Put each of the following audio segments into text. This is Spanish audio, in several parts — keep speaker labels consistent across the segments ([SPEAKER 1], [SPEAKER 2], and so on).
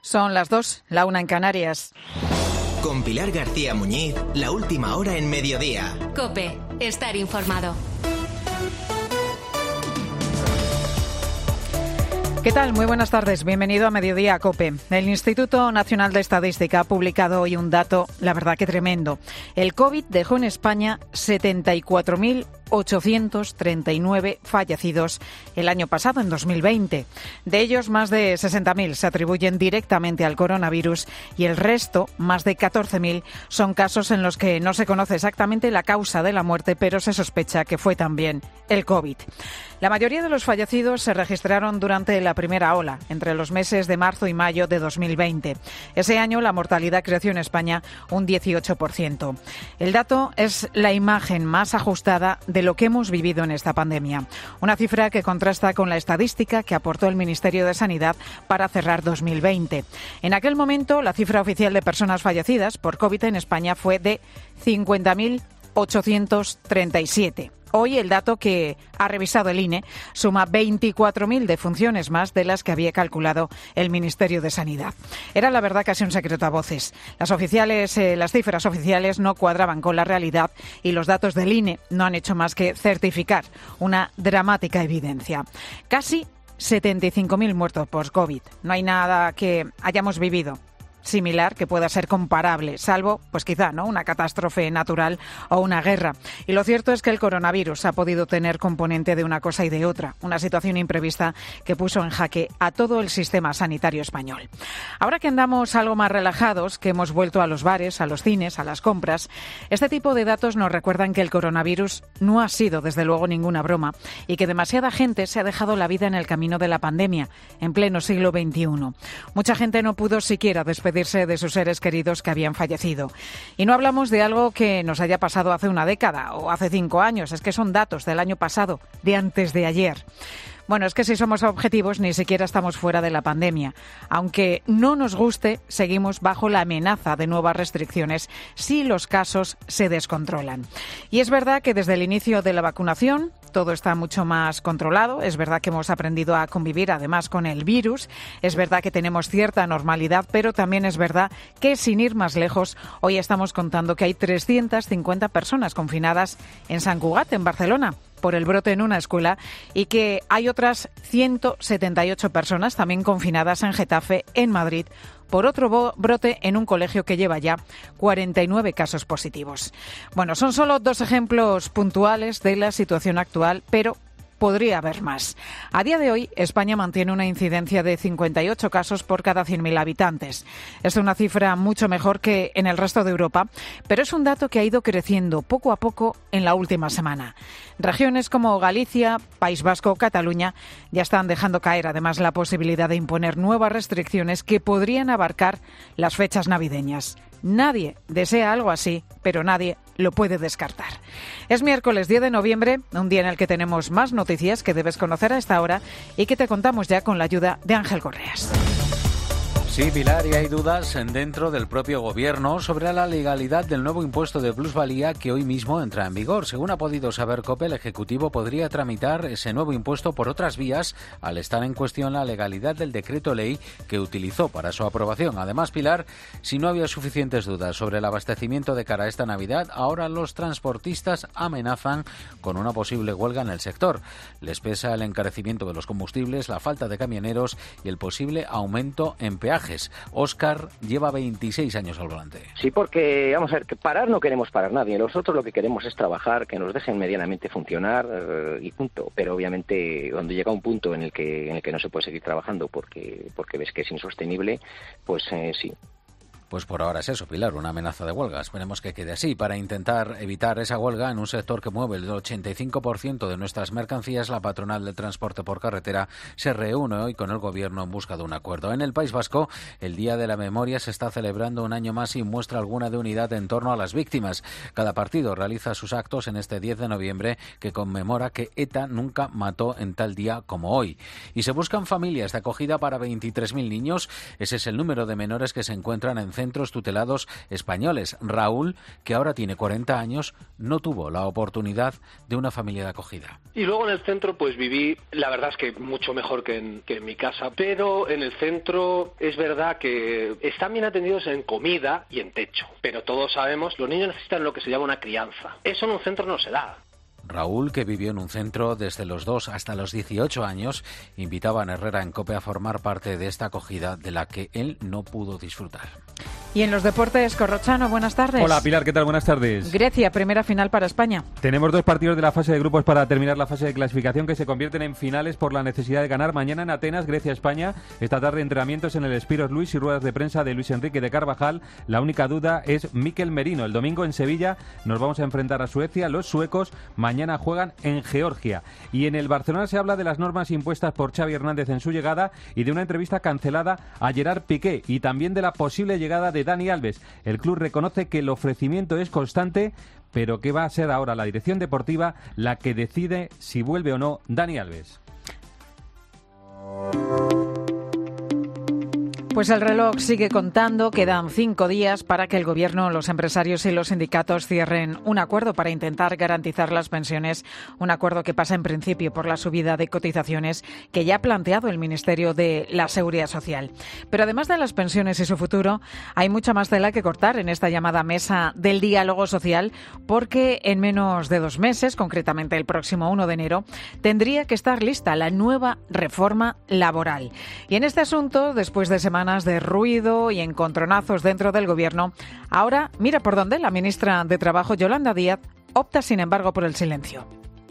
[SPEAKER 1] Son las 2, la 1 en Canarias.
[SPEAKER 2] Con Pilar García Muñiz, la última hora en Mediodía.
[SPEAKER 3] COPE, estar informado.
[SPEAKER 1] ¿Qué tal? Muy buenas tardes. Bienvenido a Mediodía COPE. El Instituto Nacional de Estadística ha publicado hoy un dato, la verdad que tremendo. El COVID dejó en España 74.839 fallecidos el año pasado, en 2020. De ellos, más de 60.000 se atribuyen directamente al coronavirus y el resto, más de 14.000, son casos en los que no se conoce exactamente la causa de la muerte, pero se sospecha que fue también el COVID. La mayoría de los fallecidos se registraron durante la primera ola, entre los meses de marzo y mayo de 2020. Ese año la mortalidad creció en España un 18%. El dato es la imagen más ajustada de lo que hemos vivido en esta pandemia. Una cifra que contrasta con la estadística que aportó el Ministerio de Sanidad para cerrar 2020. En aquel momento, la cifra oficial de personas fallecidas por COVID en España fue de 50.837. Hoy el dato que ha revisado el INE suma 24.000 defunciones más de las que había calculado el Ministerio de Sanidad. Era la verdad casi un secreto a voces. Las cifras oficiales no cuadraban con la realidad y los datos del INE no han hecho más que certificar una dramática evidencia. Casi 75.000 muertos por COVID. No hay nada que hayamos vivido similar que pueda ser comparable, salvo, pues quizá, ¿no?, una catástrofe natural o una guerra. Y lo cierto es que el coronavirus ha podido tener componente de una cosa y de otra, una situación imprevista que puso en jaque a todo el sistema sanitario español. Ahora que andamos algo más relajados, que hemos vuelto a los bares, a los cines, a las compras, este tipo de datos nos recuerdan que el coronavirus no ha sido, desde luego, ninguna broma y que demasiada gente se ha dejado la vida en el camino de la pandemia, en pleno siglo XXI. Mucha gente no pudo siquiera despedirse de sus seres queridos que habían fallecido. Y no hablamos de algo que nos haya pasado hace una década o hace 5 años, es que son datos del año pasado, de antes de ayer. Bueno, es que si somos objetivos, ni siquiera estamos fuera de la pandemia. Aunque no nos guste, seguimos bajo la amenaza de nuevas restricciones si los casos se descontrolan. Y es verdad que desde el inicio de la vacunación todo está mucho más controlado. Es verdad que hemos aprendido a convivir además con el virus. Es verdad que tenemos cierta normalidad, pero también es verdad que, sin ir más lejos, hoy estamos contando que hay 350 personas confinadas en Sant Cugat, en Barcelona, por el brote en una escuela, y que hay otras 178 personas también confinadas en Getafe, en Madrid, por otro brote en un colegio que lleva ya 49 casos positivos. Bueno, son solo 2 ejemplos puntuales de la situación actual, pero podría haber más. A día de hoy, España mantiene una incidencia de 58 casos por cada 100.000 habitantes. Es una cifra mucho mejor que en el resto de Europa, pero es un dato que ha ido creciendo poco a poco en la última semana. Regiones como Galicia, País Vasco o Cataluña ya están dejando caer además la posibilidad de imponer nuevas restricciones que podrían abarcar las fechas navideñas. Nadie desea algo así, pero nadie lo puede descartar. Es miércoles 10 de noviembre, un día en el que tenemos más noticias que debes conocer a esta hora y que te contamos ya con la ayuda de Ángel Correas.
[SPEAKER 4] Sí, Pilar, y hay dudas dentro del propio Gobierno sobre la legalidad del nuevo impuesto de plusvalía que hoy mismo entra en vigor. Según ha podido saber COPE, el Ejecutivo podría tramitar ese nuevo impuesto por otras vías al estar en cuestión la legalidad del decreto ley que utilizó para su aprobación. Además, Pilar, si no había suficientes dudas sobre el abastecimiento de cara a esta Navidad, ahora los transportistas amenazan con una posible huelga en el sector. Les pesa el encarecimiento de los combustibles, la falta de camioneros y el posible aumento en peajes. Óscar lleva 26 años al volante.
[SPEAKER 5] Sí, porque, vamos a ver, que parar no queremos parar nadie. Nosotros lo que queremos es trabajar, que nos dejen medianamente funcionar y punto. Pero obviamente cuando llega un punto en el que no se puede seguir trabajando porque ves que es insostenible, pues sí.
[SPEAKER 4] Pues por ahora es eso, Pilar, una amenaza de huelga. Esperemos que quede así. Para intentar evitar esa huelga en un sector que mueve el 85% de nuestras mercancías, la patronal del transporte por carretera se reúne hoy con el Gobierno en busca de un acuerdo. En el País Vasco, el Día de la Memoria se está celebrando un año más y muestra alguna de unidad en torno a las víctimas. Cada partido realiza sus actos en este 10 de noviembre que conmemora que ETA nunca mató en tal día como hoy. Y se buscan familias de acogida para 23.000 niños. Ese es el número de menores que se encuentran en centros tutelados españoles. Raúl, que ahora tiene 40 años, no tuvo la oportunidad de una familia de acogida.
[SPEAKER 6] Y luego en el centro pues viví, la verdad es que mucho mejor que en mi casa, pero en el centro es verdad que están bien atendidos en comida y en techo, pero todos sabemos, los niños necesitan lo que se llama una crianza. Eso en un centro no se da.
[SPEAKER 4] Raúl, que vivió en un centro desde los 2 hasta los 18 años, invitaba a Herrera en COPE a formar parte de esta acogida de la que él no pudo disfrutar.
[SPEAKER 1] Y en los deportes, Corrochano, buenas tardes.
[SPEAKER 7] Hola Pilar, ¿qué tal? Buenas tardes.
[SPEAKER 1] Grecia, primera final para España.
[SPEAKER 7] Tenemos 2 partidos de la fase de grupos para terminar la fase de clasificación que se convierten en finales por la necesidad de ganar. Mañana en Atenas, Grecia-España. Esta tarde entrenamientos en el Spiros Luis y ruedas de prensa de Luis Enrique de Carvajal. La única duda es Mikel Merino. El domingo en Sevilla nos vamos a enfrentar a Suecia. Los suecos mañana juegan en Georgia. Y en el Barcelona se habla de las normas impuestas por Xavi Hernández en su llegada y de una entrevista cancelada a Gerard Piqué y también de la posible llegada de Dani Alves. El club reconoce que el ofrecimiento es constante, pero que va a ser ahora la dirección deportiva la que decide si vuelve o no Dani Alves.
[SPEAKER 1] Pues el reloj sigue contando, quedan 5 días para que el Gobierno, los empresarios y los sindicatos cierren un acuerdo para intentar garantizar las pensiones, un acuerdo que pasa en principio por la subida de cotizaciones que ya ha planteado el Ministerio de la Seguridad Social. Pero además de las pensiones y su futuro, hay mucha más tela que cortar en esta llamada mesa del diálogo social, porque en menos de 2 meses, concretamente el próximo 1 de enero, tendría que estar lista la nueva reforma laboral. Y en este asunto, después de semanas de ruido y encontronazos dentro del Gobierno, ahora mira por dónde la ministra de Trabajo, Yolanda Díaz, opta sin embargo por el silencio.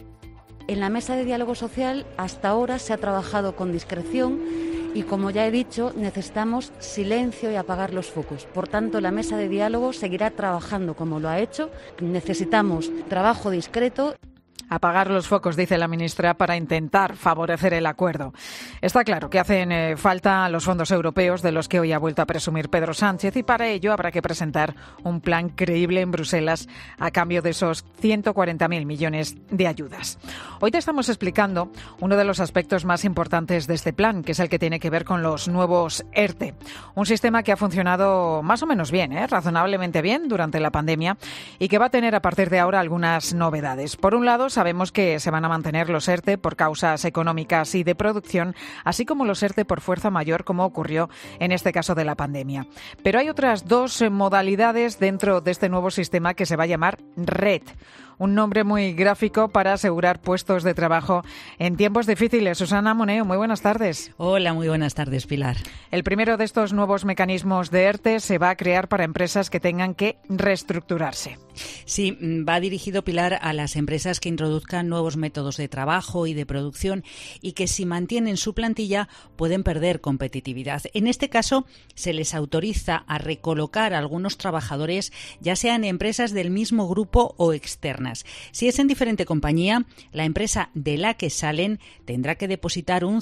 [SPEAKER 8] En la mesa de diálogo social hasta ahora se ha trabajado con discreción y, como ya he dicho, necesitamos silencio y apagar los focos. Por tanto, la mesa de diálogo seguirá trabajando como lo ha hecho. Necesitamos trabajo discreto.
[SPEAKER 1] Apagar los focos, dice la ministra, para intentar favorecer el acuerdo. Está claro que hacen falta los fondos europeos de los que hoy ha vuelto a presumir Pedro Sánchez y para ello habrá que presentar un plan creíble en Bruselas a cambio de esos 140.000 millones de ayudas. Hoy te estamos explicando uno de los aspectos más importantes de este plan, que es el que tiene que ver con los nuevos ERTE. Un sistema que ha funcionado más o menos bien, razonablemente bien durante la pandemia y que va a tener a partir de ahora algunas novedades. Por un lado, sabemos que se van a mantener los ERTE por causas económicas y de producción, así como los ERTE por fuerza mayor, como ocurrió en este caso de la pandemia. Pero hay otras 2 modalidades dentro de este nuevo sistema que se va a llamar RED. Un nombre muy gráfico para asegurar puestos de trabajo en tiempos difíciles. Susana Moneo, muy buenas tardes.
[SPEAKER 9] Hola, muy buenas tardes, Pilar.
[SPEAKER 1] El primero de estos nuevos mecanismos de ERTE se va a crear para empresas que tengan que reestructurarse.
[SPEAKER 9] Sí, va dirigido, Pilar, a las empresas que introduzcan nuevos métodos de trabajo y de producción y que, si mantienen su plantilla, pueden perder competitividad. En este caso, se les autoriza a recolocar a algunos trabajadores, ya sean empresas del mismo grupo o externas. Si es en diferente compañía, la empresa de la que salen tendrá que depositar un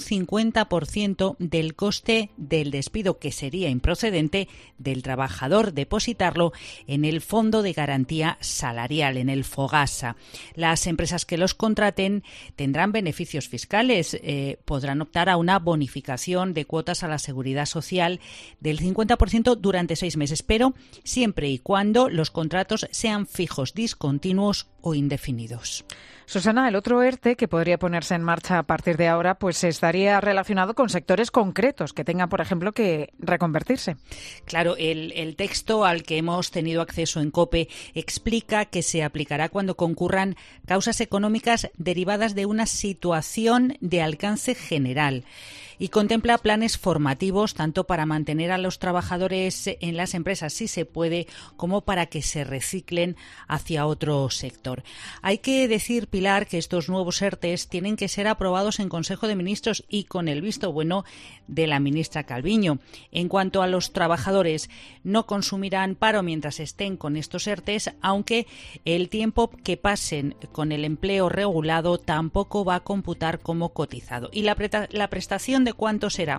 [SPEAKER 9] 50% del coste del despido, que sería improcedente, del trabajador, depositarlo en el Fondo de Garantía Salarial, en el FOGASA. Las empresas que los contraten tendrán beneficios fiscales, podrán optar a una bonificación de cuotas a la Seguridad Social del 50% durante 6 meses, pero siempre y cuando los contratos sean fijos, discontinuos o indefinidos.
[SPEAKER 1] Susana, el otro ERTE que podría ponerse en marcha a partir de ahora, pues estaría relacionado con sectores concretos que tengan, por ejemplo, que reconvertirse.
[SPEAKER 9] Claro, el texto al que hemos tenido acceso en COPE explica que se aplicará cuando concurran causas económicas derivadas de una situación de alcance general. Y contempla planes formativos tanto para mantener a los trabajadores en las empresas, si se puede, como para que se reciclen hacia otro sector. Hay que decir, Pilar, que estos nuevos ERTEs tienen que ser aprobados en Consejo de Ministros y con el visto bueno de la ministra Calviño. En cuanto a los trabajadores, no consumirán paro mientras estén con estos ERTEs, aunque el tiempo que pasen con el empleo regulado tampoco va a computar como cotizado. Y la prestación, ¿de cuánto será?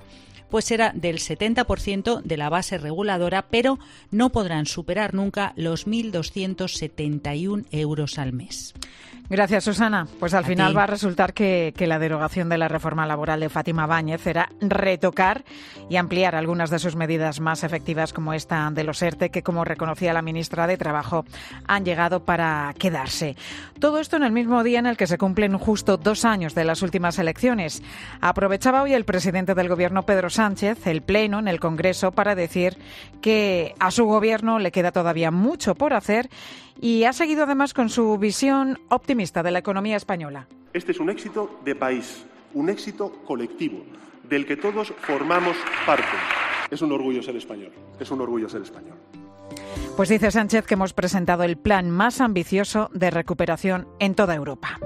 [SPEAKER 9] pues será del 70% de la base reguladora, pero no podrán superar nunca los 1.271 euros al mes.
[SPEAKER 1] Gracias, Susana. Pues al final va a resultar que la derogación de la reforma laboral de Fátima Báñez era retocar y ampliar algunas de sus medidas más efectivas, como esta de los ERTE, que, como reconocía la ministra de Trabajo, han llegado para quedarse. Todo esto en el mismo día en el que se cumplen justo 2 años de las últimas elecciones. Aprovechaba hoy el presidente del Gobierno, Pedro Sánchez, el pleno en el Congreso para decir que a su Gobierno le queda todavía mucho por hacer, y ha seguido además con su visión optimista de la economía española.
[SPEAKER 10] Este es un éxito de país, un éxito colectivo, del que todos formamos parte. Es un orgullo ser español, es un orgullo ser español.
[SPEAKER 1] Pues dice Sánchez que hemos presentado el plan más ambicioso de recuperación en toda Europa.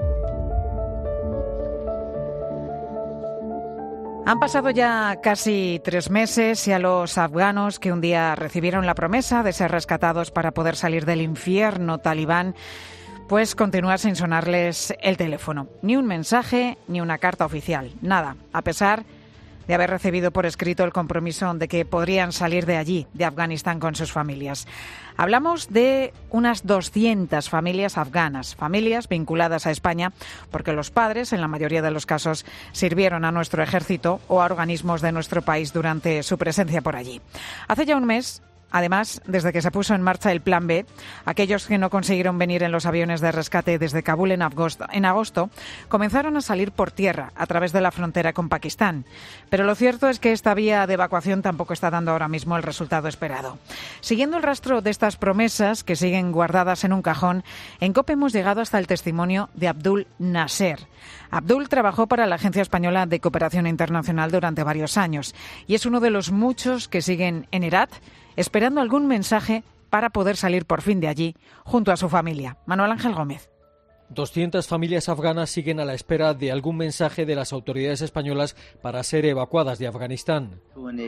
[SPEAKER 1] Han pasado ya casi 3 meses y a los afganos que un día recibieron la promesa de ser rescatados para poder salir del infierno talibán, pues continúa sin sonarles el teléfono. Ni un mensaje, ni una carta oficial, nada, a pesar de haber recibido por escrito el compromiso de que podrían salir de allí, de Afganistán, con sus familias. Hablamos de unas 200 familias afganas, familias vinculadas a España, porque los padres, en la mayoría de los casos, sirvieron a nuestro ejército o a organismos de nuestro país durante su presencia por allí. Hace ya un mes, además, desde que se puso en marcha el Plan B, aquellos que no consiguieron venir en los aviones de rescate desde Kabul en agosto comenzaron a salir por tierra a través de la frontera con Pakistán. Pero lo cierto es que esta vía de evacuación tampoco está dando ahora mismo el resultado esperado. Siguiendo el rastro de estas promesas que siguen guardadas en un cajón, en COPE hemos llegado hasta el testimonio de Abdul Nasser. Abdul trabajó para la Agencia Española de Cooperación Internacional durante varios años y es uno de los muchos que siguen en Herat esperando algún mensaje para poder salir por fin de allí junto a su familia. Manuel Ángel Gómez.
[SPEAKER 11] 200 familias afganas siguen a la espera de algún mensaje de las autoridades españolas para ser evacuadas de Afganistán.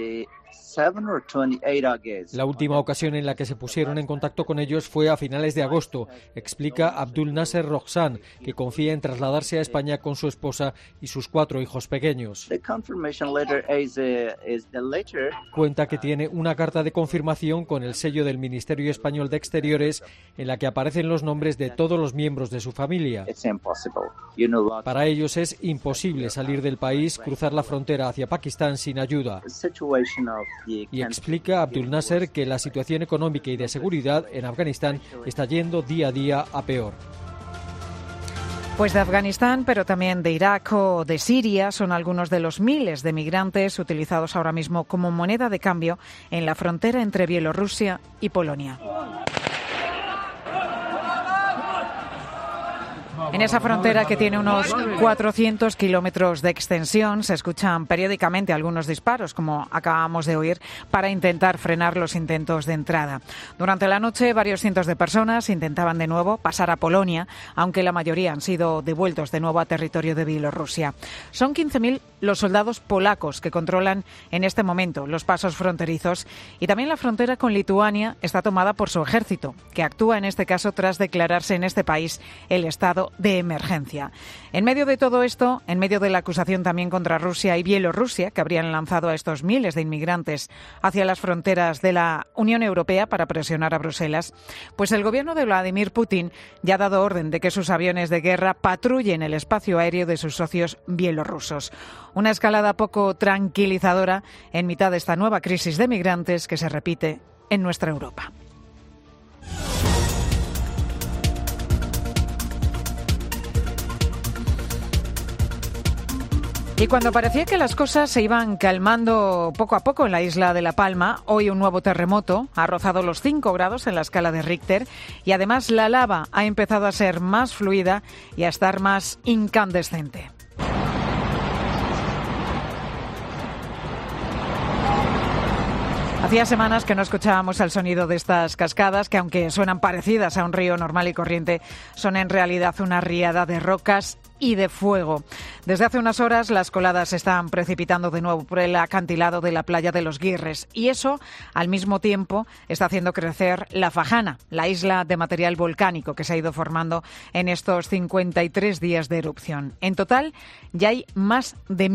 [SPEAKER 11] La última ocasión en la que se pusieron en contacto con ellos fue a finales de agosto, explica Abdul Nasser Roxan, que confía en trasladarse a España con su esposa y sus 4 hijos pequeños. Cuenta que tiene una carta de confirmación con el sello del Ministerio Español de Exteriores en la que aparecen los nombres de todos los miembros de su familia. Para ellos es imposible salir del país, cruzar la frontera hacia Pakistán sin ayuda. Y explica Abdul Nasser que la situación económica y de seguridad en Afganistán está yendo día a día a peor.
[SPEAKER 1] Pues de Afganistán, pero también de Irak o de Siria, son algunos de los miles de migrantes utilizados ahora mismo como moneda de cambio en la frontera entre Bielorrusia y Polonia. En esa frontera, que tiene unos 400 kilómetros de extensión, se escuchan periódicamente algunos disparos, como acabamos de oír, para intentar frenar los intentos de entrada. Durante la noche, varios cientos de personas intentaban de nuevo pasar a Polonia, aunque la mayoría han sido devueltos de nuevo a territorio de Bielorrusia. Son 15.000 los soldados polacos que controlan en este momento los pasos fronterizos, y también la frontera con Lituania está tomada por su ejército, que actúa en este caso tras declararse en este país el estado de emergencia. En medio de todo esto, en medio de la acusación también contra Rusia y Bielorrusia, que habrían lanzado a estos miles de inmigrantes hacia las fronteras de la Unión Europea para presionar a Bruselas, pues el gobierno de Vladimir Putin ya ha dado orden de que sus aviones de guerra patrullen el espacio aéreo de sus socios bielorrusos. Una escalada poco tranquilizadora en mitad de esta nueva crisis de migrantes que se repite en nuestra Europa. Y cuando parecía que las cosas se iban calmando poco a poco en la isla de La Palma, hoy un nuevo terremoto ha rozado los 5 grados en la escala de Richter y además la lava ha empezado a ser más fluida y a estar más incandescente. Hacía semanas que no escuchábamos el sonido de estas cascadas, que aunque suenan parecidas a un río normal y corriente, son en realidad una riada de rocas y de fuego. Desde hace unas horas las coladas se están precipitando de nuevo por el acantilado de la playa de los Guirres y eso, al mismo tiempo, está haciendo crecer la Fajana, la isla de material volcánico que se ha ido formando en estos 53 días de erupción. En total, ya hay más de 1.000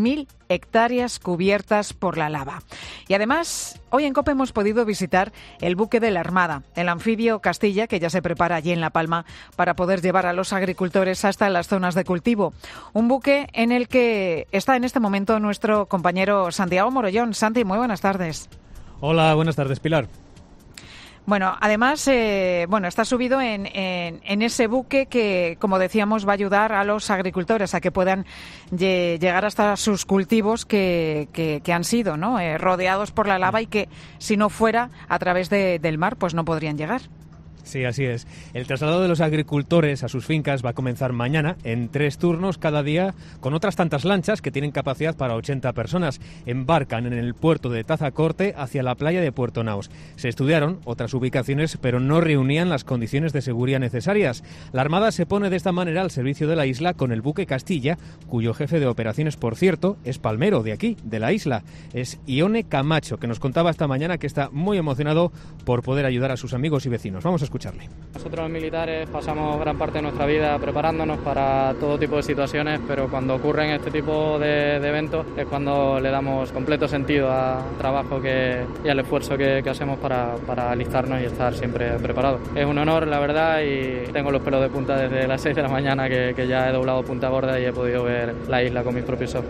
[SPEAKER 1] hectáreas cubiertas por la lava. Y además, hoy en COPE hemos podido visitar el buque de la Armada, el anfibio Castilla, que ya se prepara allí en La Palma para poder llevar a los agricultores hasta las zonas de cultivo. Un buque en el que está en este momento nuestro compañero Santiago Morollón. Santi, muy buenas tardes.
[SPEAKER 12] Hola, buenas tardes, Pilar.
[SPEAKER 1] Bueno, además, está subido en ese buque que, como decíamos, va a ayudar a los agricultores a que puedan llegar hasta sus cultivos que han sido, ¿no?, rodeados por la lava y que, si no fuera a través del mar, pues no podrían llegar.
[SPEAKER 12] Sí, así es. El traslado de los agricultores a sus fincas va a comenzar mañana en 3 turnos cada día, con otras tantas lanchas que tienen capacidad para 80 personas. Embarcan en el puerto de Tazacorte hacia la playa de Puerto Naos. Se estudiaron otras ubicaciones, pero no reunían las condiciones de seguridad necesarias. La Armada se pone de esta manera al servicio de la isla con el buque Castilla, cuyo jefe de operaciones, por cierto, es palmero de aquí, de la isla. Es Ione Camacho, que nos contaba esta mañana que está muy emocionado por poder ayudar a sus amigos y vecinos. Vamos a escucharle.
[SPEAKER 13] Nosotros los militares pasamos gran parte de nuestra vida preparándonos para todo tipo de situaciones, pero cuando ocurren este tipo de eventos es cuando le damos completo sentido al trabajo y al esfuerzo que hacemos para alistarnos y estar siempre preparados. Es un honor, la verdad, y tengo los pelos de punta desde las 6 de la mañana que ya he doblado Punta Gorda y he podido ver la isla con mis propios ojos.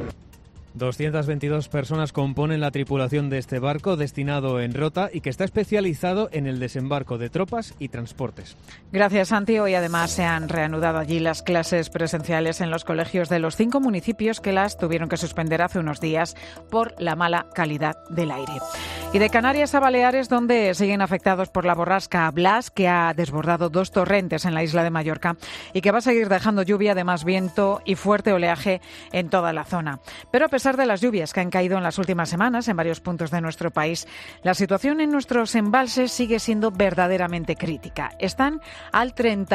[SPEAKER 12] 222 personas componen la tripulación de este barco destinado en Rota y que está especializado en el desembarco de tropas y transportes.
[SPEAKER 1] Gracias, Santi. Hoy además se han reanudado allí las clases presenciales en los colegios de los 5 municipios que las tuvieron que suspender hace unos días por la mala calidad del aire. Y de Canarias a Baleares, donde siguen afectados por la borrasca Blas, que ha desbordado 2 torrentes en la isla de Mallorca y que va a seguir dejando lluvia, además viento y fuerte oleaje en toda la zona. Pero a pesar de las lluvias que han caído en las últimas semanas en varios puntos de nuestro país, la situación en nuestros embalses sigue siendo verdaderamente crítica. Están al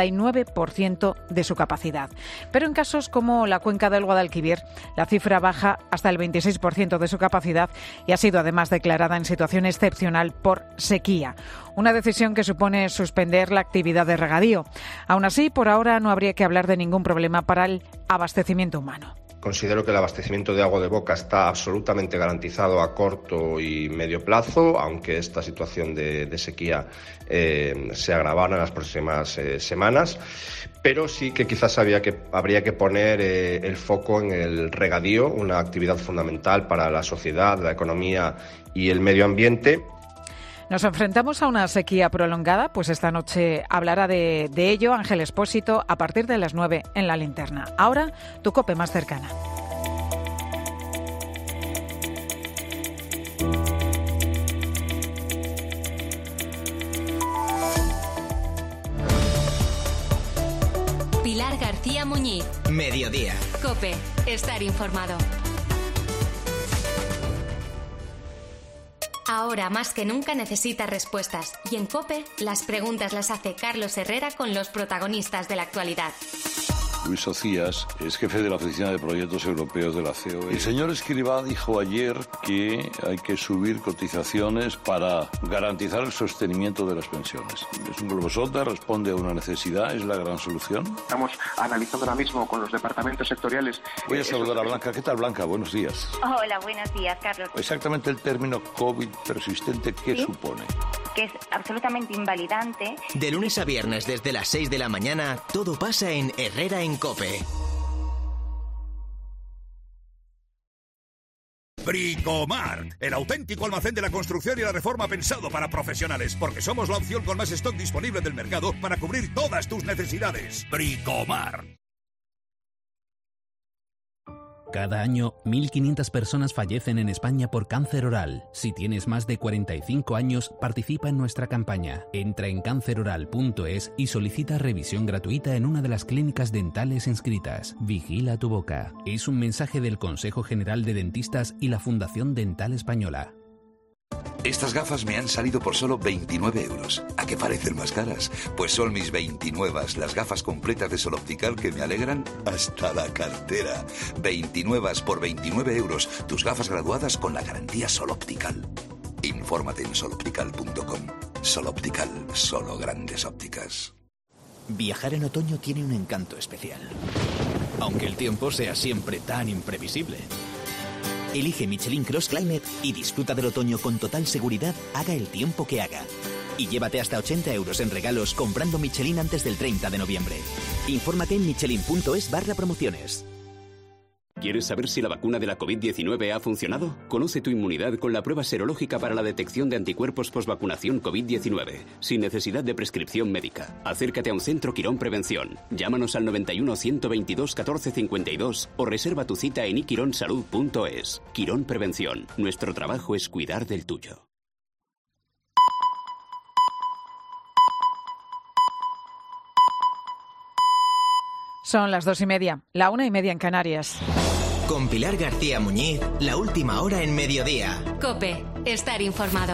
[SPEAKER 1] 39% de su capacidad. Pero en casos como la cuenca del Guadalquivir, la cifra baja hasta el 26% de su capacidad y ha sido además declarada en situación excepcional por sequía. Una decisión que supone suspender la actividad de regadío. Aún así, por ahora no habría que hablar de ningún problema para el abastecimiento humano.
[SPEAKER 14] Considero que el abastecimiento de agua de boca está absolutamente garantizado a corto y medio plazo, aunque esta situación de sequía se agravara en las próximas semanas. Pero sí que quizás habría que poner el foco en el regadío, una actividad fundamental para la sociedad, la economía y el medio ambiente.
[SPEAKER 1] Nos enfrentamos a una sequía prolongada, pues esta noche hablará de ello Ángel Expósito a partir de las 9 en La Linterna. Ahora, tu COPE más cercana.
[SPEAKER 3] Pilar García Muñiz.
[SPEAKER 2] Mediodía.
[SPEAKER 3] COPE. Estar informado. Ahora más que nunca necesita respuestas y en COPE las preguntas las hace Carlos Herrera con los protagonistas de la actualidad.
[SPEAKER 15] Luis Ocías es jefe de la Oficina de Proyectos Europeos de la COE. El señor Escrivá dijo ayer que hay que subir cotizaciones para garantizar el sostenimiento de las pensiones. Es un globo sonda, responde a una necesidad, es la gran solución.
[SPEAKER 16] Estamos analizando ahora mismo con los departamentos sectoriales.
[SPEAKER 15] Voy a saludar a Blanca. ¿Qué tal, Blanca? Buenos días.
[SPEAKER 17] Hola, buenos días, Carlos.
[SPEAKER 15] Exactamente el término COVID persistente, ¿qué supone?
[SPEAKER 17] Que es absolutamente invalidante.
[SPEAKER 2] De lunes a viernes desde las 6 de la mañana, todo pasa en Herrera en COPE.
[SPEAKER 18] Bricomart, el auténtico almacén de la construcción y la reforma pensado para profesionales, porque somos la opción con más stock disponible del mercado para cubrir todas tus necesidades. Bricomart.
[SPEAKER 19] Cada año, 1.500 personas fallecen en España por cáncer oral. Si tienes más de 45 años, participa en nuestra campaña. Entra en canceroral.es y solicita revisión gratuita en una de las clínicas dentales inscritas. Vigila tu boca. Es un mensaje del Consejo General de Dentistas y la Fundación Dental Española.
[SPEAKER 20] Estas gafas me han salido por solo 29 euros. ¿A qué parecen más caras? Pues son mis 29, las gafas completas de Sol Optical que me alegran hasta la cartera. 29 por 29 euros. Tus gafas graduadas con la garantía Sol Optical. Infórmate en soloptical.com. Sol Optical, solo grandes ópticas.
[SPEAKER 21] Viajar en otoño tiene un encanto especial, aunque el tiempo sea siempre tan imprevisible. Elige Michelin Cross Climate y disfruta del otoño con total seguridad, haga el tiempo que haga. Y llévate hasta 80 euros en regalos comprando Michelin antes del 30 de noviembre. Infórmate en michelin.es/promociones.
[SPEAKER 5] ¿Quieres saber si la vacuna de la COVID-19 ha funcionado? Conoce tu inmunidad con la prueba serológica para la detección de anticuerpos posvacunación COVID-19, sin necesidad de prescripción médica. Acércate a un centro Quirón Prevención. Llámanos al 91 122 14 52 o reserva tu cita en iquironsalud.es. Quirón Prevención. Nuestro trabajo es cuidar del tuyo.
[SPEAKER 1] Son las 2:30, la 1:30 en Canarias.
[SPEAKER 2] Con Pilar García Muñiz, la última hora en mediodía.
[SPEAKER 3] COPE, estar informado.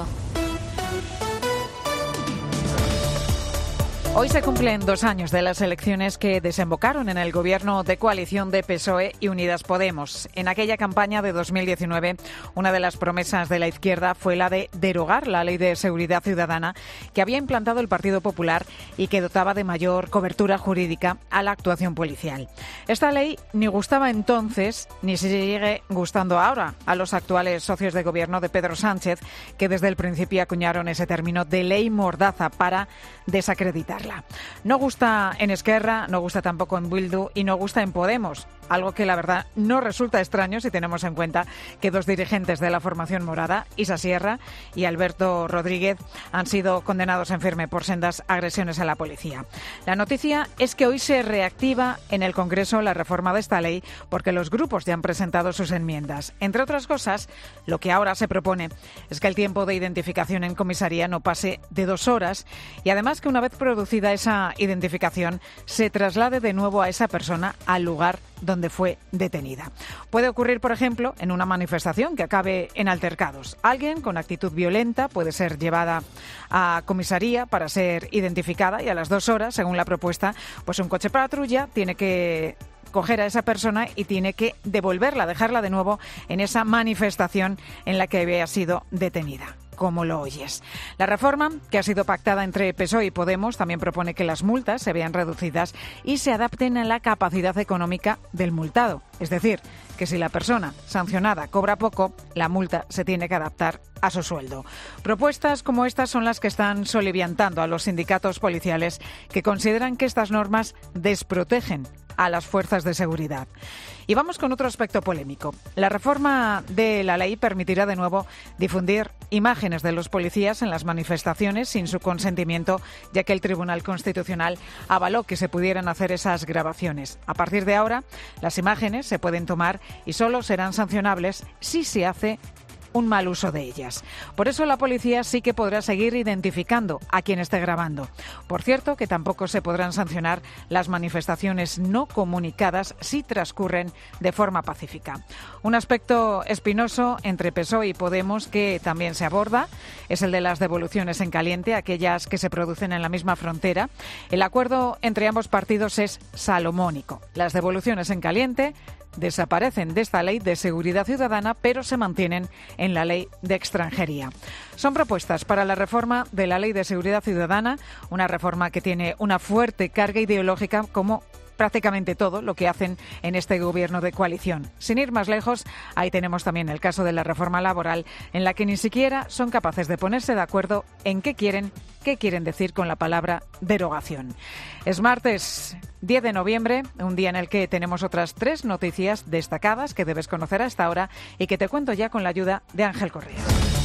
[SPEAKER 1] Hoy se cumplen 2 años de las elecciones que desembocaron en el gobierno de coalición de PSOE y Unidas Podemos. En aquella campaña de 2019, una de las promesas de la izquierda fue la de derogar la Ley de Seguridad Ciudadana que había implantado el Partido Popular y que dotaba de mayor cobertura jurídica a la actuación policial. Esta ley ni gustaba entonces ni se sigue gustando ahora a los actuales socios de gobierno de Pedro Sánchez, que desde el principio acuñaron ese término de ley mordaza para desacreditarla. No gusta en Esquerra, no gusta tampoco en Bildu y no gusta en Podemos, algo que la verdad no resulta extraño si tenemos en cuenta que 2 dirigentes de la formación morada, Isa Sierra y Alberto Rodríguez, han sido condenados en firme por sendas agresiones a la policía. La noticia es que hoy se reactiva en el Congreso la reforma de esta ley porque los grupos ya han presentado sus enmiendas. Entre otras cosas, lo que ahora se propone es que el tiempo de identificación en comisaría no pase de 2 horas y además que una vez producida esa identificación se traslade de nuevo a esa persona al lugar donde fue detenida. Puede ocurrir, por ejemplo, en una manifestación que acabe en altercados. Alguien con actitud violenta puede ser llevada a comisaría para ser identificada y a las 2 horas, según la propuesta, pues un coche patrulla tiene que coger a esa persona y tiene que devolverla, dejarla de nuevo en esa manifestación en la que había sido detenida. Como lo oyes. La reforma, que ha sido pactada entre PSOE y Podemos, también propone que las multas se vean reducidas y se adapten a la capacidad económica del multado. Es decir, que si la persona sancionada cobra poco, la multa se tiene que adaptar a su sueldo. Propuestas como estas son las que están soliviantando a los sindicatos policiales que consideran que estas normas desprotegen a las fuerzas de seguridad. Y vamos con otro aspecto polémico. La reforma de la ley permitirá de nuevo difundir imágenes de los policías en las manifestaciones sin su consentimiento, ya que el Tribunal Constitucional avaló que se pudieran hacer esas grabaciones. A partir de ahora, las imágenes se pueden tomar y solo serán sancionables si se hace un mal uso de ellas. Por eso la policía sí que podrá seguir identificando a quien esté grabando. Por cierto, que tampoco se podrán sancionar las manifestaciones no comunicadas si transcurren de forma pacífica. Un aspecto espinoso entre PSOE y Podemos que también se aborda es el de las devoluciones en caliente, aquellas que se producen en la misma frontera. El acuerdo entre ambos partidos es salomónico. Las devoluciones en caliente desaparecen de esta ley de seguridad ciudadana, pero se mantienen en la ley de extranjería. Son propuestas para la reforma de la ley de seguridad ciudadana, una reforma que tiene una fuerte carga ideológica como prácticamente todo lo que hacen en este gobierno de coalición. Sin ir más lejos, ahí tenemos también el caso de la reforma laboral, en la que ni siquiera son capaces de ponerse de acuerdo en qué quieren decir con la palabra derogación. Es martes 10 de noviembre, un día en el que tenemos otras 3 noticias destacadas que debes conocer a esta hora y que te cuento ya con la ayuda de Ángel Correa.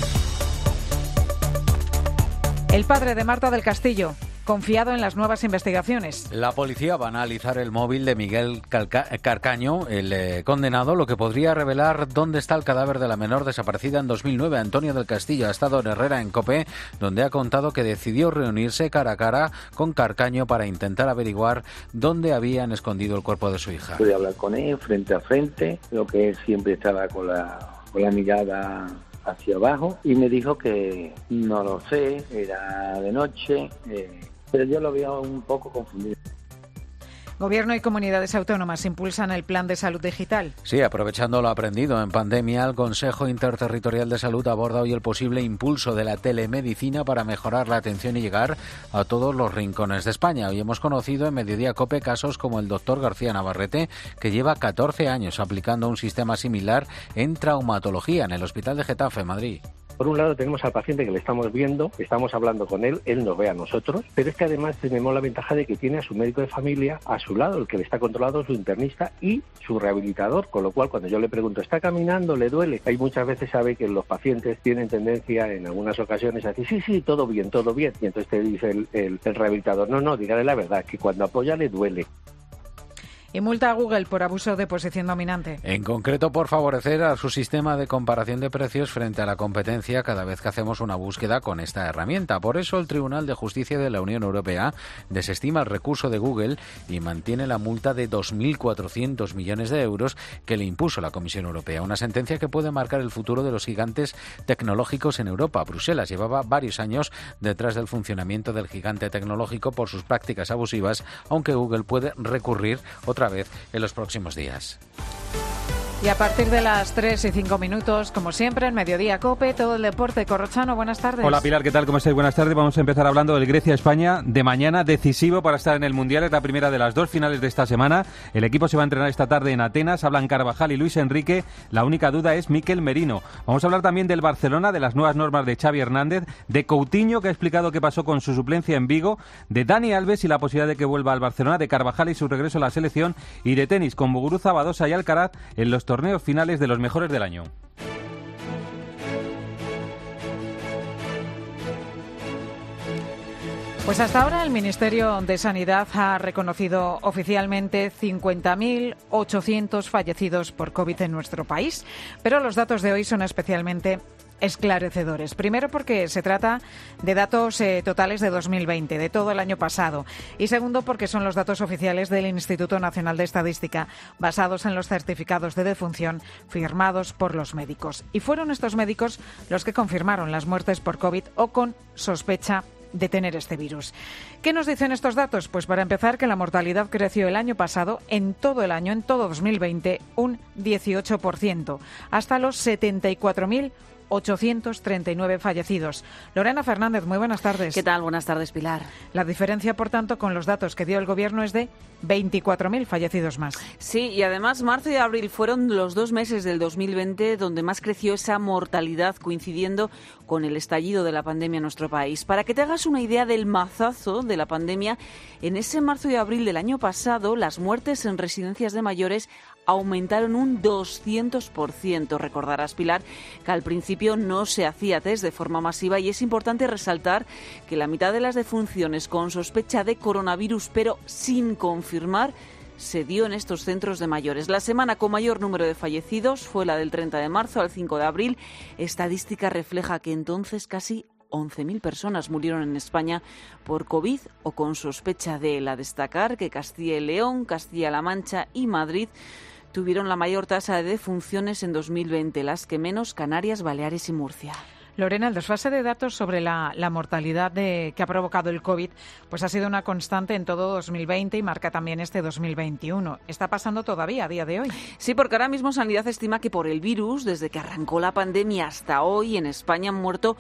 [SPEAKER 1] El padre de Marta del Castillo, confiado en las nuevas investigaciones.
[SPEAKER 4] La policía va a analizar el móvil de Miguel Carcaño, el condenado, lo que podría revelar dónde está el cadáver de la menor desaparecida en 2009. Antonio del Castillo ha estado en Herrera, en COPE, donde ha contado que decidió reunirse cara a cara con Carcaño para intentar averiguar dónde habían escondido el cuerpo de su hija.
[SPEAKER 22] Pude hablar con él frente a frente, lo que él siempre estaba con la mirada hacia abajo, y me dijo que no lo sé, era de noche, pero yo lo veo un poco confundido.
[SPEAKER 1] Gobierno y comunidades autónomas impulsan el Plan de Salud Digital.
[SPEAKER 4] Sí, aprovechando lo aprendido en pandemia, el Consejo Interterritorial de Salud aborda hoy el posible impulso de la telemedicina para mejorar la atención y llegar a todos los rincones de España. Hoy hemos conocido en Mediodía COPE casos como el doctor García Navarrete, que lleva 14 años aplicando un sistema similar en traumatología en el Hospital de Getafe, Madrid.
[SPEAKER 6] Por un lado tenemos al paciente que le estamos viendo, estamos hablando con él nos ve a nosotros, pero es que además tenemos la ventaja de que tiene a su médico de familia a su lado, el que le está controlando, su internista y su rehabilitador, con lo cual cuando yo le pregunto, ¿está caminando? ¿Le duele? Hay muchas veces sabe que los pacientes tienen tendencia en algunas ocasiones a decir, sí, todo bien, y entonces te dice el rehabilitador, no, dígale la verdad, que cuando apoya le duele.
[SPEAKER 1] Y multa a Google por abuso de posición dominante.
[SPEAKER 4] En concreto, por favorecer a su sistema de comparación de precios frente a la competencia cada vez que hacemos una búsqueda con esta herramienta. Por eso, el Tribunal de Justicia de la Unión Europea desestima el recurso de Google y mantiene la multa de 2.400 millones de euros que le impuso la Comisión Europea. Una sentencia que puede marcar el futuro de los gigantes tecnológicos en Europa. Bruselas llevaba varios años detrás del funcionamiento del gigante tecnológico por sus prácticas abusivas, aunque Google puede recurrir otra vez en los próximos días.
[SPEAKER 1] Y a partir de las 3:05, como siempre, en Mediodía COPE, todo el deporte. Corrochano, buenas tardes.
[SPEAKER 7] Hola Pilar, ¿qué tal? ¿Cómo estáis? Buenas tardes. Vamos a empezar hablando del Grecia-España de mañana, decisivo para estar en el Mundial. Es la primera de las dos finales de esta semana. El equipo se va a entrenar esta tarde en Atenas. Hablan Carvajal y Luis Enrique. La única duda es Mikel Merino. Vamos a hablar también del Barcelona, de las nuevas normas de Xavi Hernández, de Coutinho, que ha explicado qué pasó con su suplencia en Vigo, de Dani Alves y la posibilidad de que vuelva al Barcelona, de Carvajal y su regreso a la selección, y de tenis con Muguruza, Badosa y Alcaraz en los torneos finales de los mejores del año.
[SPEAKER 1] Pues hasta ahora el Ministerio de Sanidad ha reconocido oficialmente 50.800 fallecidos por COVID en nuestro país, pero los datos de hoy son especialmente esclarecedores. Primero porque se trata de datos totales de 2020, de todo el año pasado. Y segundo porque son los datos oficiales del Instituto Nacional de Estadística, basados en los certificados de defunción firmados por los médicos. Y fueron estos médicos los que confirmaron las muertes por COVID o con sospecha de tener este virus. ¿Qué nos dicen estos datos? Pues para empezar que la mortalidad creció el año pasado, en todo el año, en todo 2020, un 18%, hasta los 74.839 fallecidos. Lorena Fernández, muy buenas tardes.
[SPEAKER 23] ¿Qué tal? Buenas tardes, Pilar.
[SPEAKER 1] La diferencia, por tanto, con los datos que dio el Gobierno es de 24.000 fallecidos más.
[SPEAKER 23] Sí, y además marzo y abril fueron los 2 meses del 2020 donde más creció esa mortalidad, coincidiendo con el estallido de la pandemia en nuestro país. Para que te hagas una idea del mazazo de la pandemia, en ese marzo y abril del año pasado, las muertes en residencias de mayores aumentaron un 200%. Recordarás, Pilar, que al principio no se hacía test de forma masiva y es importante resaltar que la mitad de las defunciones con sospecha de coronavirus, pero sin confirmar, se dio en estos centros de mayores. La semana con mayor número de fallecidos fue la del 30 de marzo al 5 de abril. Estadística refleja que entonces casi 11.000 personas murieron en España por COVID o con sospecha de él. A destacar que Castilla y León, Castilla-La Mancha y Madrid tuvieron la mayor tasa de defunciones en 2020, las que menos Canarias, Baleares y Murcia.
[SPEAKER 1] Lorena, el desfase de datos sobre la mortalidad que ha provocado el COVID pues ha sido una constante en todo 2020 y marca también este 2021. ¿Está pasando todavía a día de hoy?
[SPEAKER 23] Sí, porque ahora mismo Sanidad estima que por el virus, desde que arrancó la pandemia hasta hoy, en España han muerto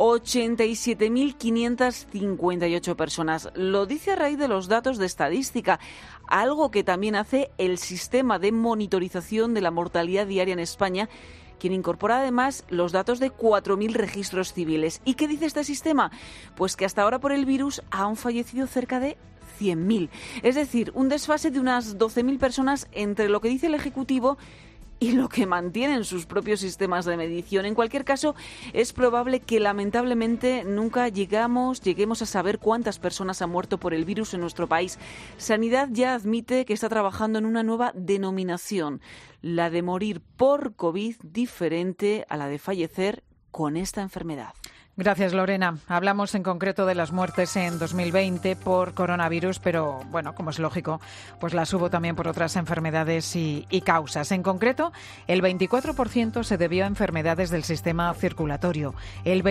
[SPEAKER 23] 87.558 personas. Lo dice a raíz de los datos de estadística, algo que también hace el sistema de monitorización de la mortalidad diaria en España, quien incorpora además los datos de 4.000 registros civiles. ¿Y qué dice este sistema? Pues que hasta ahora por el virus han fallecido cerca de 100.000. Es decir, un desfase de unas 12.000 personas entre lo que dice el Ejecutivo y lo que mantienen sus propios sistemas de medición. En cualquier caso, es probable que lamentablemente nunca lleguemos a saber cuántas personas han muerto por el virus en nuestro país. Sanidad ya admite que está trabajando en una nueva denominación, la de morir por COVID, diferente a la de fallecer con esta enfermedad.
[SPEAKER 1] Gracias, Lorena. Hablamos en concreto de las muertes en 2020 por coronavirus, pero bueno, como es lógico, pues las hubo también por otras enfermedades y causas. En concreto, el 24% se debió a enfermedades del sistema circulatorio, el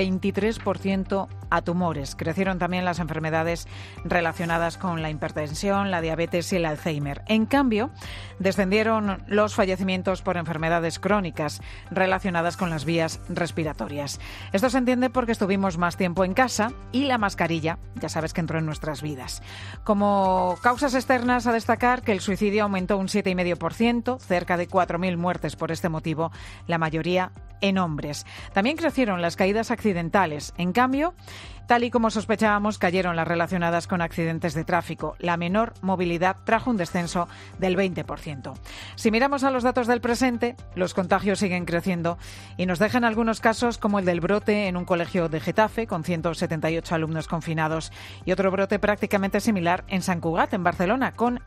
[SPEAKER 1] 23% a tumores. Crecieron también las enfermedades relacionadas con la hipertensión, la diabetes y el Alzheimer. En cambio, descendieron los fallecimientos por enfermedades crónicas relacionadas con las vías respiratorias. Esto se entiende porque estuvimos más tiempo en casa y la mascarilla, ya sabes que entró en nuestras vidas. Como causas externas, a destacar que el suicidio aumentó un 7,5%, cerca de 4.000 muertes por este motivo, la mayoría en hombres. También crecieron las caídas accidentales. En cambio, tal y como sospechábamos, cayeron las relacionadas con accidentes de tráfico. La menor movilidad trajo un descenso del 20%. Si miramos a los datos del presente, los contagios siguen creciendo y nos dejan algunos casos como el del brote en un colegio de Getafe, con 178 alumnos confinados, y otro brote prácticamente similar en Sant Cugat, en Barcelona, con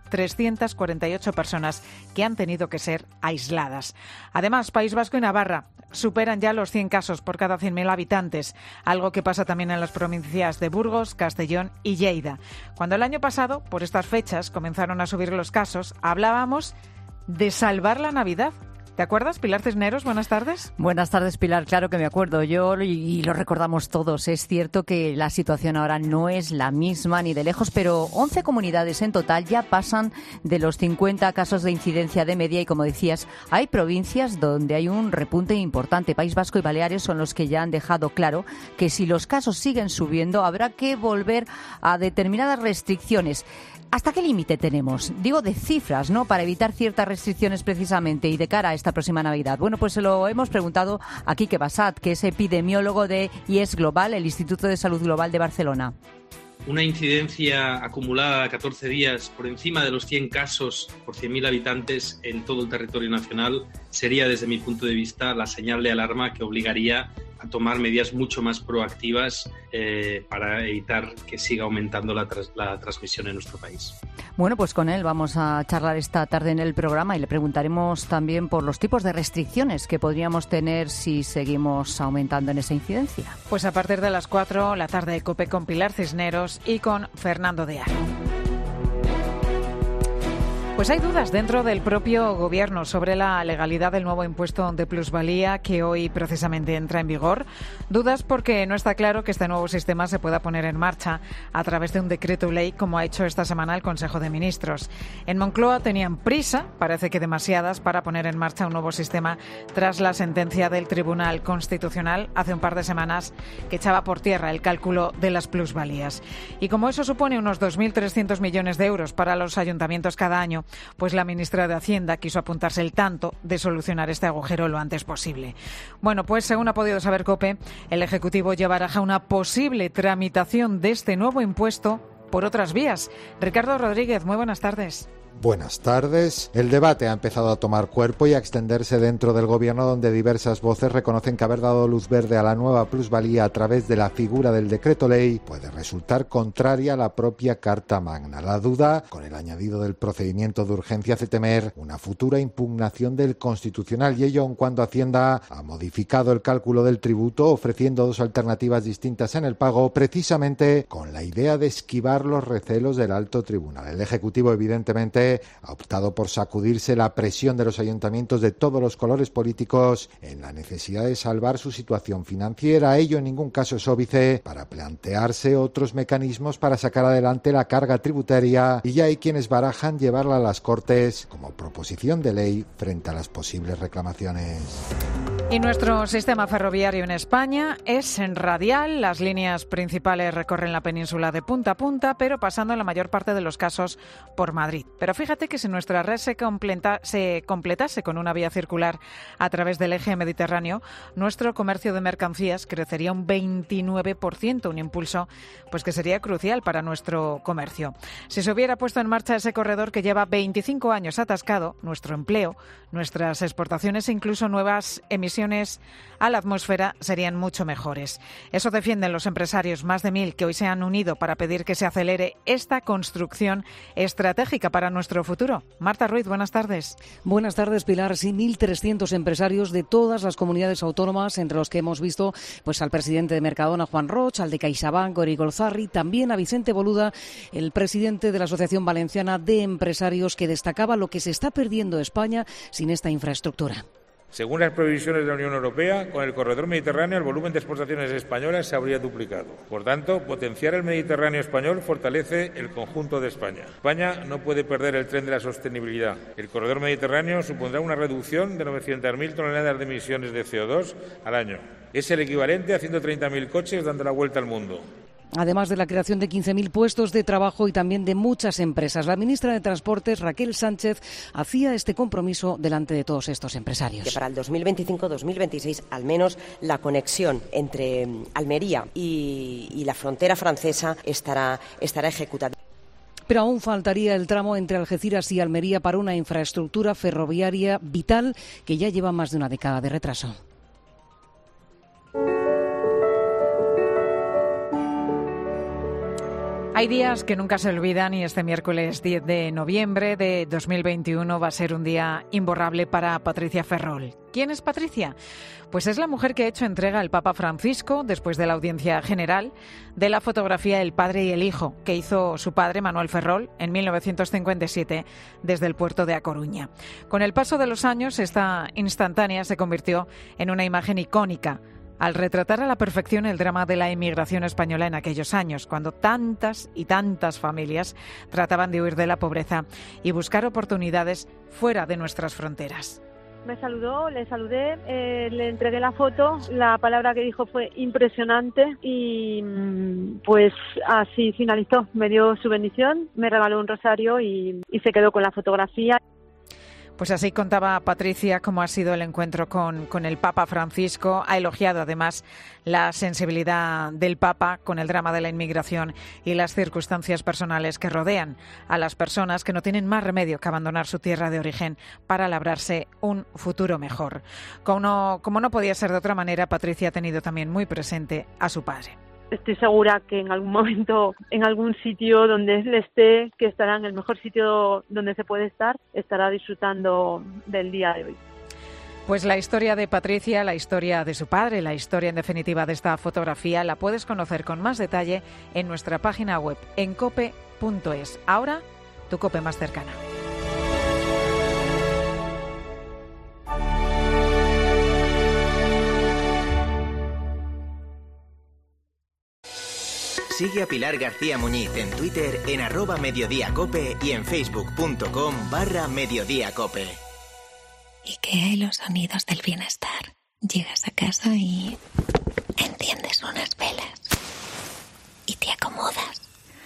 [SPEAKER 1] 348 personas que han tenido que ser aisladas. Además, País Vasco y Navarra superan ya los 100 casos por cada 100.000 habitantes, algo que pasa también en las provincias de Burgos, Castellón y Lleida. Cuando el año pasado, por estas fechas, comenzaron a subir los casos, hablábamos de salvar la Navidad. ¿Te acuerdas, Pilar Cisneros? Buenas tardes.
[SPEAKER 8] Buenas tardes, Pilar. Claro que me acuerdo yo y lo recordamos todos. Es cierto que la situación ahora no es la misma ni de lejos, pero 11 comunidades en total ya pasan de los 50 casos de incidencia de media y, como decías, hay provincias donde hay un repunte importante. País Vasco y Baleares son los que ya han dejado claro que si los casos siguen subiendo habrá que volver a determinadas restricciones. ¿Hasta qué límite tenemos? Digo de cifras, ¿no? Para evitar ciertas restricciones precisamente y de cara a esta próxima Navidad. Bueno, pues se lo hemos preguntado a Quique Bassat, que es epidemiólogo de IES Global, el Instituto de Salud Global de Barcelona.
[SPEAKER 9] Una incidencia acumulada a 14 días por encima de los 100 casos por 100.000 habitantes en todo el territorio nacional sería, desde mi punto de vista, la señal de alarma que obligaría a tomar medidas mucho más proactivas para evitar que siga aumentando la transmisión en nuestro país.
[SPEAKER 8] Bueno, pues con él vamos a charlar esta tarde en el programa y le preguntaremos también por los tipos de restricciones que podríamos tener si seguimos aumentando en esa incidencia.
[SPEAKER 1] Pues a partir de las 4, la tarde de COPE con Pilar Cisneros y con Fernando de Aro. Pues hay dudas dentro del propio Gobierno sobre la legalidad del nuevo impuesto de plusvalía que hoy precisamente entra en vigor. Dudas porque no está claro que este nuevo sistema se pueda poner en marcha a través de un decreto ley, como ha hecho esta semana el Consejo de Ministros. En Moncloa tenían prisa, parece que demasiadas, para poner en marcha un nuevo sistema tras la sentencia del Tribunal Constitucional hace un par de semanas que echaba por tierra el cálculo de las plusvalías. Y como eso supone unos 2.300 millones de euros para los ayuntamientos cada año, pues la ministra de Hacienda quiso apuntarse el tanto de solucionar este agujero lo antes posible. Bueno, pues según ha podido saber COPE, el Ejecutivo ya baraja una posible tramitación de este nuevo impuesto por otras vías. Ricardo Rodríguez, muy buenas tardes.
[SPEAKER 10] Buenas tardes. El debate ha empezado a tomar cuerpo y a extenderse dentro del Gobierno, donde diversas voces reconocen que haber dado luz verde a la nueva plusvalía a través de la figura del decreto ley puede resultar contraria a la propia Carta Magna. La duda, con el añadido del procedimiento de urgencia, hace temer una futura impugnación del Constitucional, y ello aun cuando Hacienda ha modificado el cálculo del tributo, ofreciendo dos alternativas distintas en el pago, precisamente con la idea de esquivar los recelos del alto tribunal. El Ejecutivo, evidentemente, ha optado por sacudirse la presión de los ayuntamientos de todos los colores políticos en la necesidad de salvar su situación financiera. Ello en ningún caso es óbice para plantearse otros mecanismos para sacar adelante la carga tributaria, y ya hay quienes barajan llevarla a las Cortes como proposición de ley frente a las posibles reclamaciones.
[SPEAKER 1] Y nuestro sistema ferroviario en España es radial. Las líneas principales recorren la península de punta a punta, pero pasando en la mayor parte de los casos por Madrid. Pero fíjate que si nuestra red se completase con una vía circular a través del eje mediterráneo, nuestro comercio de mercancías crecería un 29%, un impulso pues que sería crucial para nuestro comercio. Si se hubiera puesto en marcha ese corredor que lleva 25 años atascado, nuestro empleo, nuestras exportaciones e incluso nuevas emisiones emisiones a la atmósfera serían mucho mejores. Eso defienden los empresarios, más de 1.000, que hoy se han unido para pedir que se acelere esta construcción estratégica para nuestro futuro. Marta Ruiz, buenas tardes.
[SPEAKER 11] Buenas tardes, Pilar. Sí, 1.300 empresarios de todas las comunidades autónomas, entre los que hemos visto pues al presidente de Mercadona, Juan Roch, al de CaixaBank, Gori Golzarri, también a Vicente Boluda, el presidente de la Asociación Valenciana de Empresarios, que destacaba lo que se está perdiendo España sin esta infraestructura.
[SPEAKER 12] Según las previsiones de la Unión Europea, con el corredor mediterráneo el volumen de exportaciones españolas se habría duplicado. Por tanto, potenciar el Mediterráneo español fortalece el conjunto de España. España no puede perder el tren de la sostenibilidad. El corredor mediterráneo supondrá una reducción de 900.000 toneladas de emisiones de CO2 al año. Es el equivalente a 130.000 coches dando la vuelta al mundo.
[SPEAKER 11] Además de la creación de 15.000 puestos de trabajo y también de muchas empresas, la ministra de Transportes, Raquel Sánchez, hacía este compromiso delante de todos estos empresarios.
[SPEAKER 13] Que para el 2025-2026, al menos la conexión entre Almería y la frontera francesa estará ejecutada.
[SPEAKER 11] Pero aún faltaría el tramo entre Algeciras y Almería para una infraestructura ferroviaria vital que ya lleva más de una década de retraso.
[SPEAKER 1] Hay días que nunca se olvidan y este miércoles 10 de noviembre de 2021 va a ser un día imborrable para Patricia Ferrol. ¿Quién es Patricia? Pues es la mujer que ha hecho entrega al Papa Francisco, después de la audiencia general, de la fotografía El padre y el hijo, que hizo su padre, Manuel Ferrol, en 1957 desde el puerto de A Coruña. Con el paso de los años, esta instantánea se convirtió en una imagen icónica, al retratar a la perfección el drama de la inmigración española en aquellos años, cuando tantas y tantas familias trataban de huir de la pobreza y buscar oportunidades fuera de nuestras fronteras.
[SPEAKER 24] Me saludó, le saludé, le entregué la foto, la palabra que dijo fue impresionante y pues así finalizó. Me dio su bendición, me regaló un rosario y se quedó con la fotografía.
[SPEAKER 1] Pues así contaba Patricia cómo ha sido el encuentro con el Papa Francisco. Ha elogiado además la sensibilidad del Papa con el drama de la inmigración y las circunstancias personales que rodean a las personas que no tienen más remedio que abandonar su tierra de origen para labrarse un futuro mejor. Como no podía ser de otra manera, Patricia ha tenido también muy presente a su padre.
[SPEAKER 24] Estoy segura que en algún momento, en algún sitio donde él esté, que estará en el mejor sitio donde se puede estar, estará disfrutando del día de hoy.
[SPEAKER 1] Pues la historia de Patricia, la historia de su padre, la historia en definitiva de esta fotografía, la puedes conocer con más detalle en nuestra página web, en cope.es. Ahora, tu COPE más cercana.
[SPEAKER 2] Sigue a Pilar García Muñiz en Twitter en @mediodíacope y en facebook.com/mediodíacope.
[SPEAKER 25] IKEA y los sonidos del bienestar. Llegas a casa y enciendes unas velas y te acomodas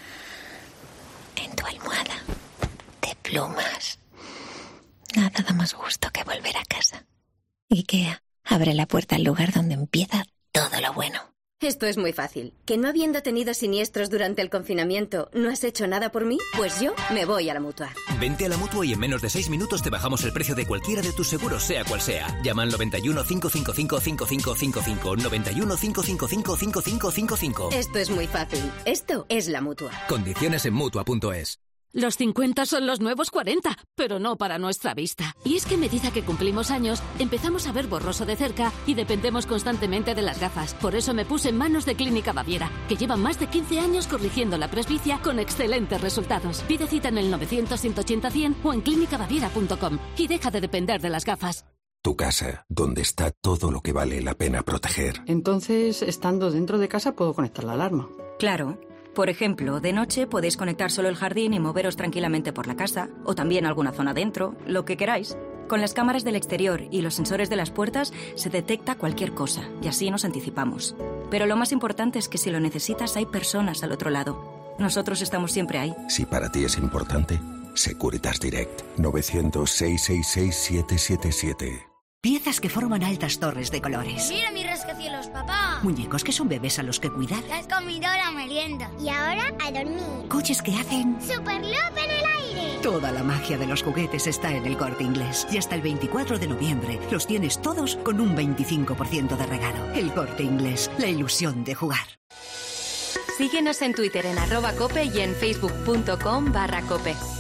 [SPEAKER 25] en tu almohada de plumas. Nada da más gusto que volver a casa. IKEA abre la puerta al lugar donde empieza todo lo bueno.
[SPEAKER 26] Esto es muy fácil. ¿Que no habiendo tenido siniestros durante el confinamiento no has hecho nada por mí? Pues yo me voy a la Mutua.
[SPEAKER 27] Vente a la Mutua y en menos de 6 minutos te bajamos el precio de cualquiera de tus seguros, sea cual sea. Llama al 91 555 5555. 91 555 5555.
[SPEAKER 26] Esto es muy fácil. Esto es la Mutua.
[SPEAKER 27] Condiciones en Mutua.es.
[SPEAKER 28] Los 50 son los nuevos 40, pero no para nuestra vista. Y es que a medida que cumplimos años, empezamos a ver borroso de cerca y dependemos constantemente de las gafas. Por eso me puse en manos de Clínica Baviera, que lleva más de 15 años corrigiendo la presbicia con excelentes resultados. Pide cita en el 900-180-100 o en clínicabaviera.com y deja de depender de las gafas.
[SPEAKER 29] Tu casa, donde está todo lo que vale la pena proteger.
[SPEAKER 30] Entonces, estando dentro de casa, puedo conectar la alarma.
[SPEAKER 31] Claro. Por ejemplo, de noche podéis conectar solo el jardín y moveros tranquilamente por la casa, o también alguna zona dentro, lo que queráis. Con las cámaras del exterior y los sensores de las puertas se detecta cualquier cosa, y así nos anticipamos. Pero lo más importante es que si lo necesitas hay personas al otro lado. Nosotros estamos siempre ahí.
[SPEAKER 29] Si para ti es importante, Securitas Direct. 900-666-777.
[SPEAKER 32] Piezas que forman altas torres de colores.
[SPEAKER 33] ¡Mira mi rascacielos, papá!
[SPEAKER 32] Muñecos que son bebés a los que cuidar.
[SPEAKER 33] Ya has comido la merienda. Y ahora a dormir.
[SPEAKER 32] Coches que hacen...
[SPEAKER 33] ¡Superloop en el aire!
[SPEAKER 32] Toda la magia de los juguetes está en El Corte Inglés. Y hasta el 24 de noviembre los tienes todos con un 25% de regalo. El Corte Inglés, la ilusión de jugar.
[SPEAKER 26] Síguenos en Twitter en @cope y en facebook.com/cope.